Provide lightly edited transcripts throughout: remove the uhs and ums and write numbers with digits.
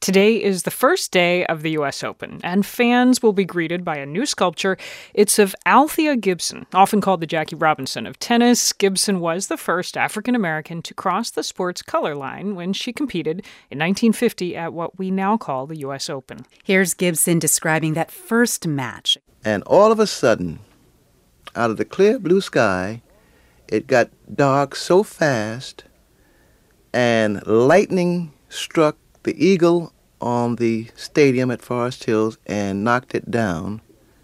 Today is the first day of the U.S. Open, and fans will be greeted by a new sculpture. It's of Althea Gibson, often called the Jackie Robinson of tennis. Gibson was the first African-American to cross the sport's color line when she competed in 1950 at what we now call the U.S. Open. Here's Gibson describing that first match. And all of a sudden, out of the clear blue sky, it got dark so fast, and lightning struck the eagle on the stadium at Forest Hills and knocked it down.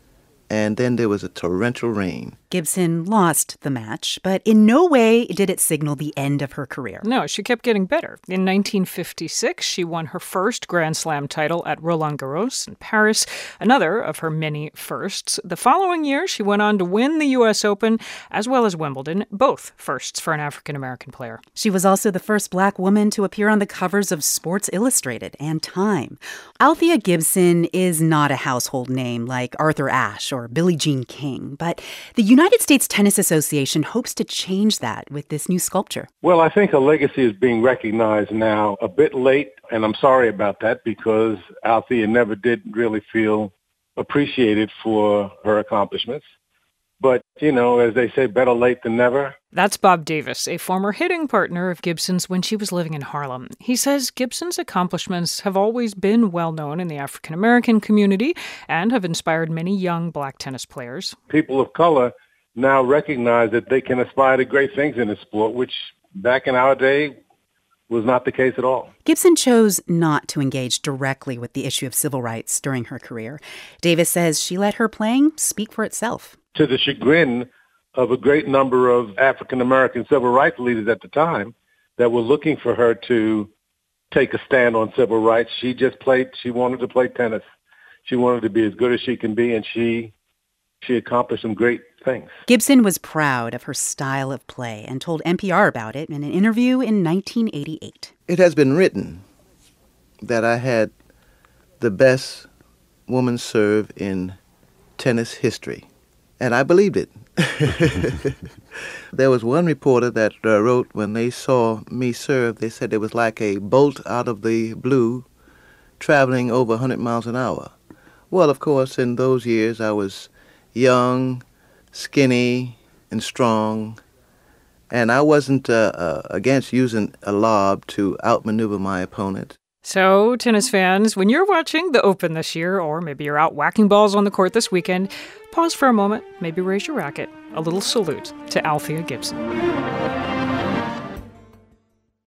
And then there was a torrential rain. Gibson lost the match, but in no way did it signal the end of her career. No, she kept getting better. In 1956, she won her first Grand Slam title at Roland Garros in Paris, another of her many firsts. The following year, she went on to win the U.S. Open as well as Wimbledon, both firsts for an African-American player. She was also the first Black woman to appear on the covers of Sports Illustrated and Time. Althea Gibson is not a household name like Arthur Ashe or Billie Jean King, but the United States Tennis Association hopes to change that with this new sculpture. Well, I think her legacy is being recognized now a bit late, and I'm sorry about that because Althea never did really feel appreciated for her accomplishments. But, as they say, better late than never. That's Bob Davis, a former hitting partner of Gibson's when she was living in Harlem. He says Gibson's accomplishments have always been well known in the African-American community and have inspired many young Black tennis players. People of color now recognize that they can aspire to great things in the sport, which back in our day was not the case at all. Gibson chose not to engage directly with the issue of civil rights during her career. Davis says she let her playing speak for itself. To the chagrin of a great number of African-American civil rights leaders at the time that were looking for her to take a stand on civil rights, she wanted to play tennis. She wanted to be as good as she can be, and she accomplished some great things. Gibson was proud of her style of play and told NPR about it in an interview in 1988. It has been written that I had the best woman serve in tennis history. And I believed it. There was one reporter that wrote when they saw me serve, they said it was like a bolt out of the blue traveling over 100 miles an hour. Well, of course, in those years I was young, skinny, and strong, and I wasn't against using a lob to outmaneuver my opponent. So, tennis fans, when you're watching the Open this year, or maybe you're out whacking balls on the court this weekend, pause for a moment, maybe raise your racket. A little salute to Althea Gibson.